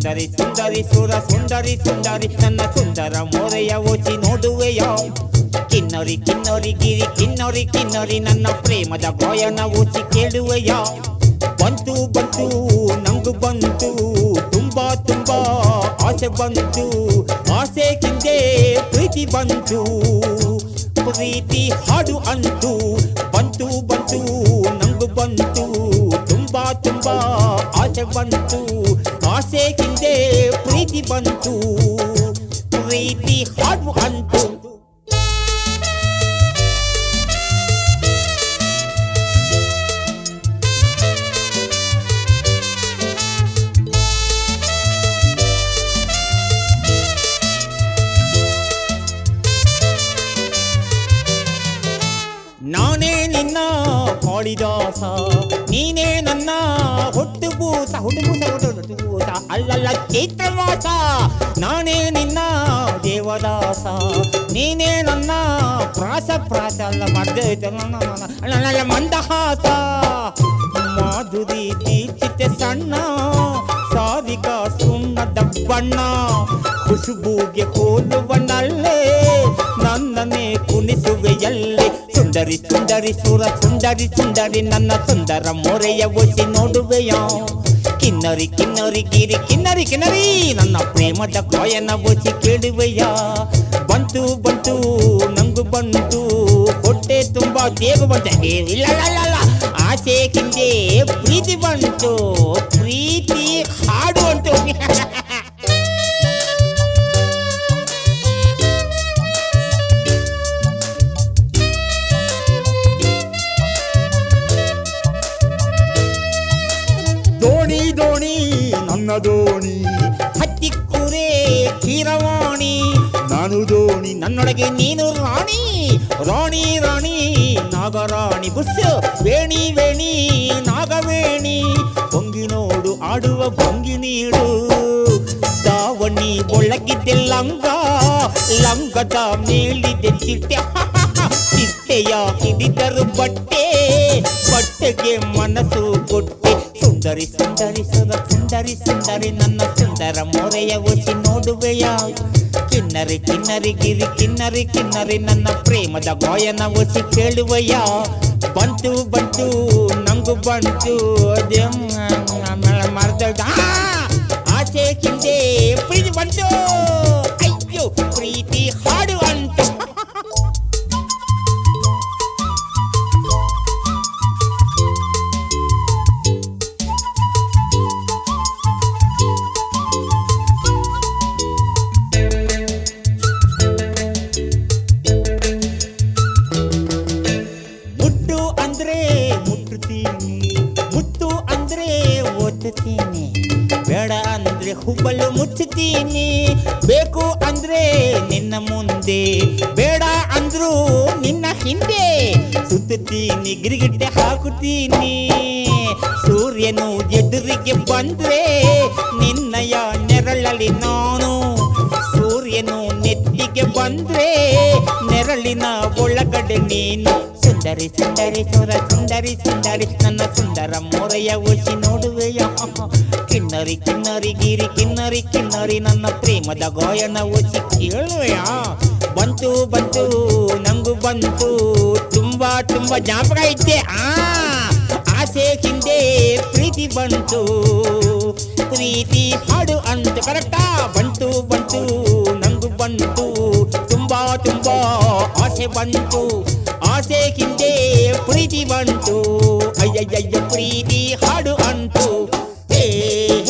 ಸುಂದರಿ ಸುಂದರಿ ಸುರ ಸುಂದರಿ ಸುಂದರಿ ನನ್ನ ಸುಂದರ ಮೋರೆಯ ಓಚಿ ನೋಡುವೆಯ ಕಿನ್ನರಿ ಕಿನ್ನರಿ ಗಿರಿ ಕಿನ್ನರಿ ಕಿನ್ನರಿ ನನ್ನ ಪ್ರೇಮದ ಗಾಯನ ಓಚಿ ಕೇಳುವೆಯ ಬಂತು ಬಂತು ನಂಗು ಬಂತು ತುಂಬಾ ತುಂಬಾ ಆಸೆ ಬಂತು ಆಸೆ ಹಿಂದೆ ಪ್ರೀತಿ ಬಂತು ಪ್ರೀತಿ ಹಾಡು ಅಂತು ಬಂತು ಬಂತು ನಂಗು ಬಂತು ತುಂಬಾ ತುಂಬಾ ಆಸೆ ಬಂತು ಆಸೆ ಹಿಂದೆ ಪ್ರೀತಿ ಬಂತು ಪ್ರೀತಿ ಹಾಡು ಅಂತು ನಾನೇ ನಿನ್ನ ಕಾಳಿದಾಸ ನೀನೇ ನನ್ನ ಹುಟ್ಟುಬೂಸ ಹುಟ್ಟುಬೂಸ ಅಲ್ಲಲ್ಲ ಚೈತ್ರವಾಸ ನಾನೇ ನಿನ್ನ ದೇವದಾಸ ನೀನೇ ನನ್ನ ಪ್ರಾಸ ಅಲ್ಲ ಮಧ್ಯ ಮಂದಹಾಸ ಮಾಧುರಿ ತೀರ್ಚಿತೆ ಸಣ್ಣ ಸಾರಿಕ ಸುಣ್ಣದ ಬಣ್ಣ ಖುಷುಬೂಗೆ ಹೋಲುವನಲ್ಲೇ ನನ್ನನ್ನೇ ಕುಣಿಸುವೆಯಲ್ಲೇ ಸುಂದರಿ ಸುಂದರಿ ಸುರ ಸುಂದರಿ ಸುಂದರಿ ನನ್ನ ಸುಂದರ ಮೊರೆಯ ಒಸಿ ನೋಡುವೆಯ ಕಿನ್ನರಿ ಕಿನ್ನರಿ ಗಿರಿ ಕಿನ್ನರಿ ಕಿನ್ನರಿ ನನ್ನ ಪ್ರೇಮದ ಗಾಯನ ಒಸಿ ಕೇಳುವೆಯ ಬಂತು ಬಂತು ನಂಗು ಬಂತು ಹೊಟ್ಟೆ ತುಂಬಾ ದೇವ ಬಂತ ಇಲ್ಲ ಆಸೆ ಹಿಂದೆ ಪ್ರೀತಿ ಬಂತು ಪ್ರೀತಿ ಹಾಡು ಅಂತು ದೋಣಿ ದೋಣಿ ನನ್ನ ದೋಣಿ ಹತ್ತಿ ಕುರೆ ಕೀರವಾಣಿ ನಾನು ದೋಣಿ ನನ್ನೊಳಗೆ ನೀನು ರಾಣಿ ರಾಣಿ ರಾಣಿ ನಾಗರಾಣಿ ಬುಸ್ಸು ವೇಣಿ ವೇಣಿ ನಾಗವೇಣಿ ಭಂಗಿ ನೋಡು ಆಡುವ ಭಂಗಿ ನೀಡು ದಾವಣಿ ಒಳಗಿದ್ದೆ ಲಂಗ ಲಂಗದ ಮೇಲಿದೆ ಚಿಟ್ಟೆ ಚಿಟ್ಟೆಯ ಹಿಡಿದರು ಬಟ್ಟೆ ಬಟ್ಟೆಗೆ ಮನಸ್ಸು ಕೊಟ್ಟೆ ಸುಂದರಿ ಸುಂದರಿ ಸುರ ಸುಂದರಿ ಸುಂದರಿ ನನ್ನ ಸುಂದರ ಮೊರೆಯ ಒಸಿ ನೋಡುವೆಯ ಕಿನ್ನರಿ ಕಿನ್ನರಿ ಗಿರಿ ಕಿನ್ನರಿ ಕಿನ್ನರಿ ನನ್ನ ಪ್ರೇಮದ ಗಾಯನ ಒಸಿ ಕೇಳುವೆಯ ಬಂತು ಬಂತು ನಂಗು ಬಂತು ಮರ್ದ ಆಸೆ ಹಿಂದೆ ಪ್ರೀತಿ ಬಂತು ಅಯ್ಯೋ ಪ್ರೀತಿ ಹಾಡು ಅಂತು ಮುತ್ತು ಅಂದ್ರೆ ಓದುತ್ತೀನಿ ಬೇಡ ಅಂದ್ರೆ ಹುಬ್ಬಲು ಮುಚ್ಚುತ್ತೀನಿ ಬೇಕು ಅಂದ್ರೆ ನಿನ್ನ ಮುಂದೆ ಬೇಡ ಅಂದ್ರು ನಿನ್ನ ಹಿಂದೆ ಸುತ್ತುತ್ತೀನಿ ಗಿರಿಗಿಟ್ಟೆ ಹಾಕುತ್ತೀನಿ ಸೂರ್ಯನು ಎದುರಿಗೆ ಬಂದ್ರೆ ನಿನ್ನಯ ನೆರಳಲ್ಲಿ ನಾನು ಸೂರ್ಯನು ನೆತ್ತಿಗೆ ಬಂದ್ರೆ ನೆರಳಿನ ಒಳಗಡೆ ನೀನು ಸುಂದರಿ ಸುಂದರಿ ಸುರ ಸುಂದರಿ ಸುಂದರಿ ನನ್ನ ಸುಂದರ ಮೊರೆಯ ಒಸಿ ನೋಡುವೆಯ ಕಿನ್ನರಿ ಕಿನ್ನರಿ ಗಿರಿ ಕಿನ್ನರಿ ಕಿನ್ನರಿ ನನ್ನ ಪ್ರೇಮದ ಗಾಯನ ಒಸಿ ಕೇಳುವೆಯ ಬಂತು ಬಂತು ನಂಗು ಬಂತು ತುಂಬಾ ತುಂಬಾ ಜ್ಞಾಪಕ ಇದ್ದೆ ಆಸೆ ಹಿಂದೆ ಪ್ರೀತಿ ಬಂತು ಪ್ರೀತಿ ಹಾಡು ಅಂತ ಕರೆಕ್ಟಾ ಬಂತು ಬಂತು ನಂಗು ಬಂತು ತುಂಬಾ ತುಂಬಾ ಆಸೆ ಬಂತು ಆಸೆ ಹಿಂದೆ ಪ್ರೀತಿ ಬಂತು ಅಯ್ಯಯ್ಯ ಪ್ರೀತಿ ಹಾಡು ಅಂತು